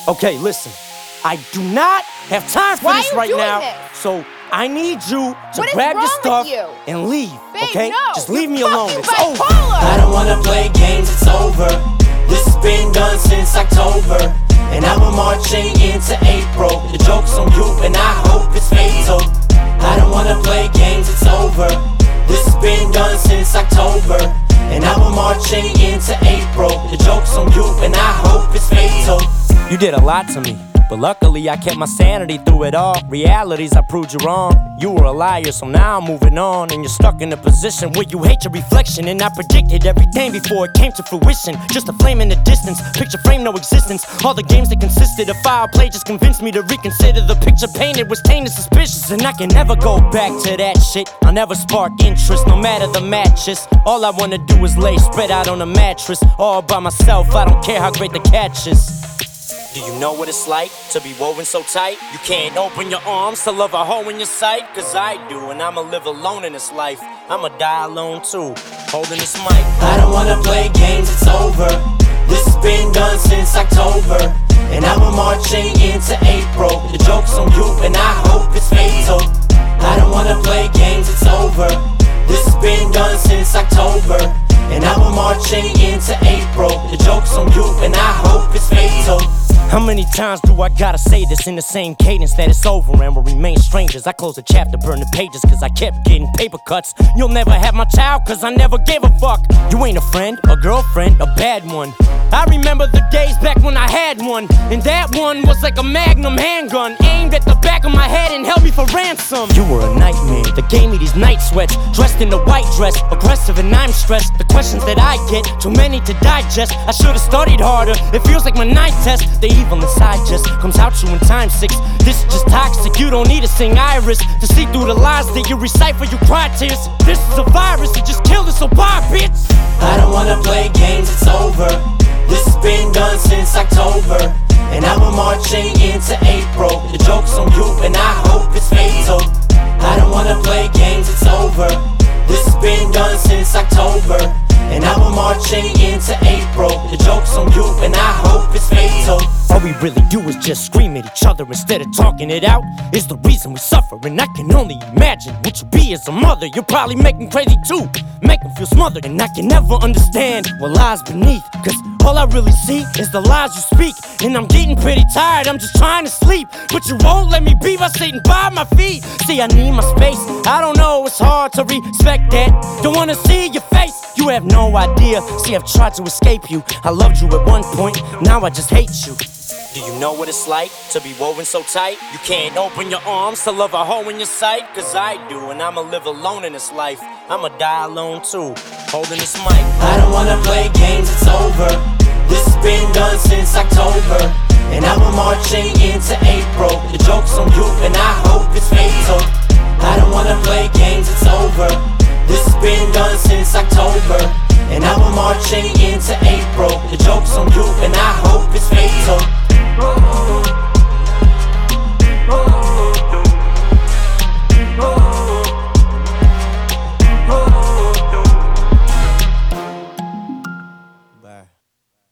Okay, listen. I do not have time for this right now. So I need you to grab your stuff and leave, okay? Just leave me alone. It's over. I don't wanna play games, it's over. This has been done since October, and now we're marching into April. The joke's on you and I hope it's fatal. I don't wanna play games, it's over. This has been done since October, and now we're marching into April. The joke's on you and I hope it's fatal. You did a lot to me, but luckily I kept my sanity through it all. Realities, I proved you wrong. You were a liar, so now I'm moving on. And you're stuck in a position where you hate your reflection. And I predicted everything before it came to fruition. Just a flame in the distance, picture frame, no existence. All the games that consisted of foul play just convinced me to reconsider. The picture painted was tainted, suspicious. And I can never go back to that shit. I'll never spark interest, no matter the matches. All I wanna do is lay spread out on a mattress, all by myself, I don't care how great the catch is. Do you know what it's like to be woven so tight? You can't open your arms to love a hoe in your sight. Cause I do, and I'ma live alone in this life. I'ma die alone too, holding this mic. I don't wanna play games, it's over. This has been done since October, and now we're marching into April. The joke's on you and I hope it's fatal. I don't wanna play games, it's over. This has been done since October, and now we're marching into April. The joke's on you and I hope it's fatal. How many times do I gotta say this in the same cadence that it's over and we'll remain strangers? I close the chapter, burn the pages cause I kept getting paper cuts. You'll never have my child cause I never gave a fuck. You ain't a friend, a girlfriend, a bad one. I remember the days back when I had one, and that one was like a magnum handgun aimed at the back of my head and held me for ransom. You were a nightmare that gave me these night sweats, dressed in a white dress, aggressive and I'm stressed. The questions that I get, too many to digest. I should've studied harder, it feels like my night test. The evil inside just comes out you in time 6. This is just toxic, you don't need to sing Iris to see through the lies that you recite for you cry tears. This is a virus, it just killed us, so bye bitch. I don't wanna play games, it's over. This has been done since October, and now we're marching into April. The joke's on you and I hope it's fatal. I don't wanna play games, it's over. This has been done since October, and now we're marching into April. The joke's on you and I hope it's fatal. All we really do is just scream at each other instead of talking it out. It's the reason we suffer, and I can only imagine what you be as a mother. You'll probably make them crazy too, make them feel smothered. And I can never understand what lies beneath, cause all I really see is the lies you speak. And I'm getting pretty tired, I'm just trying to sleep, but you won't let me be by sitting by my feet. See, I need my space, I don't know, it's hard to respect that. Don't wanna see your face, you have no idea. See, I've tried to escape you, I loved you at one point, now I just hate you. Do you know what it's like to be woven so tight? You can't open your arms to love a hoe in your sight. Cause I do, and I'ma live alone in this life. I'ma die alone too, holding this mic. I don't wanna play games, it's over. This has been done since October, and now we're marching into April. The joke's on you and I hope it's fatal. I don't wanna